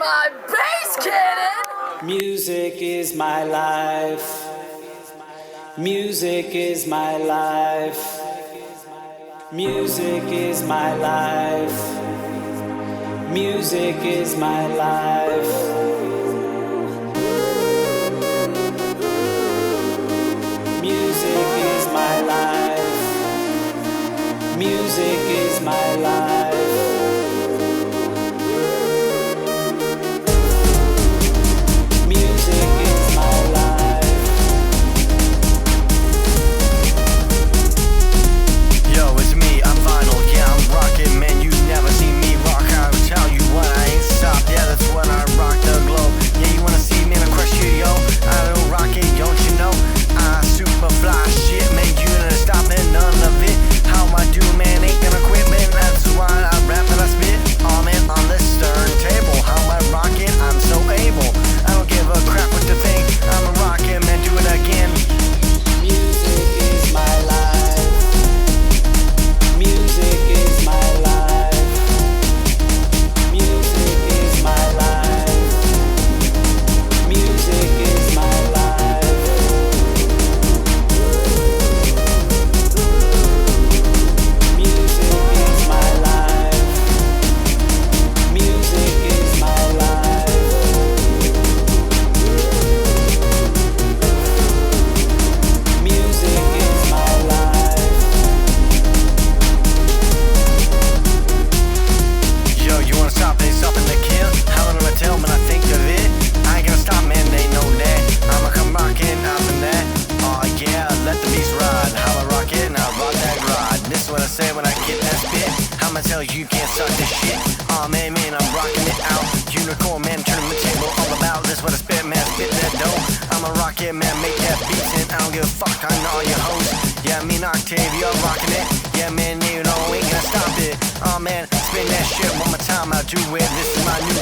my bass cannon! Music is my life. Music is my life. Music is my life. Music is my life. Music is my life. Music is my life. Music is my life. Yo, it's me, I'm vinyl, yeah, I'm rockin', man, you never seen me rock. I'll tell you what, I ain't stopped, yeah, that's when I rock the globe. Yeah, you wanna see me in a crush you, yo? I don't rock it, don't you know? I super fly shit, man, you ain't stopping none of it. How I do, man, ain't gonna quit, man, that's why I rap and I spit. Oh man, on this turntable, how I rock it, I'm so able. I don't give a crap what you think, I'm a rockin', man, do it again. Music is my life. Music is my life. Music is my life. Music is my life. Music is my life. Music is my life. Music is my life. Yo, you wanna stop, they stopping to kill? How long am I tell when I think of it? I ain't gonna stop, man, they know that. I'ma come rockin' out the net. Oh yeah, let the beast ride. How I rock it, and I rock that ride. This is what I say when I get that spit. I'ma tell you, you can't suck this shit. Oh man, I'm rocking it out. Unicorn, man, turning the table all about. This is what I spit, man, spit that dough. I'ma rock it, man, make that beat, and I don't give a fuck, I know all your hoes. Yeah, me and Octavia rocking it. Yeah, man, you know, ain't gonna stop it. Oh man, spin that shit one more time, I'll do it. This is my new